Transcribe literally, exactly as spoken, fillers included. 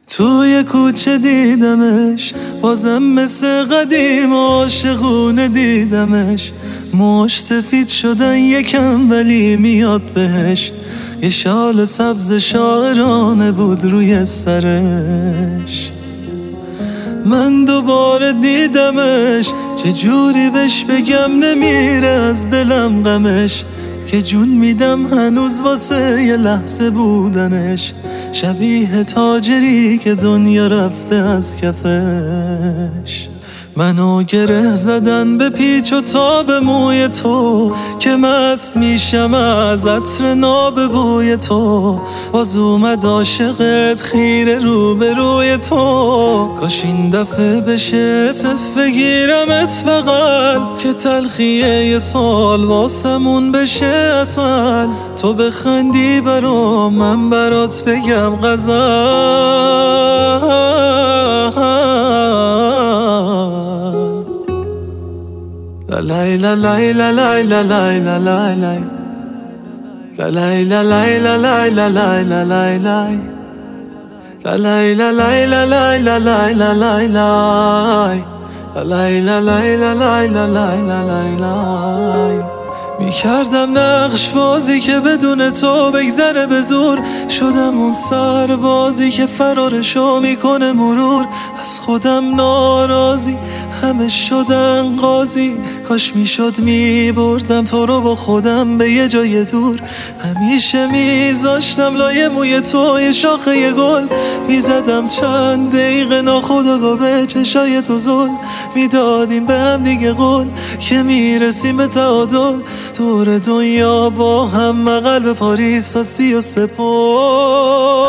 توی کوچه دیدمش، بازم مثل قدیم عاشقونه دیدمش. موش سفید شدن یکم ولی میاد بهش، یه شال سبز شاعرانه بود روی سرش. من دوباره دیدمش، چجوری بهش بگم نمیره از دلم غمش، که جون میدم هنوز واسه یه لحظه بودنش. شبیه تاجری که دنیا رفته از کفش. منو گره زدن به پیچ و تاب موی تو، که مست میشم از عطر ناب بوی تو. باز اومد عاشقت خیره رو به روی تو. کاش این دفعه بشه صف بگیرمت بغل، که تلخیه یه سال واسمون بشه اصل. تو بخندی برام من برات بگم غزل. لای لا لای لا لای لا لای لا لای لای لای لا لای لا لای لا لای لا لای لای لای لا لای لا لای لا لای لا لای لای لای لا لای لا لای لا لای لا لای لای. میکردم نقش بازی که بدون تو بگذره به زور، شدم اون سربازی که فرارشو میکنه مرور. از خودم ناراضی همه شدن قاضی، کاش میشد میبردم تو رو با خودم به یه جای دور. همیشه میذاشتم لای موی تو یه شاخه یه گل، میزدم چند دقیقه ناخودآگاه به چشای تو زل. میدادیم به هم دیگه قول که میرسیم به تعادل، دور دنیا با هم، قلب پاریس تا سی و سپر.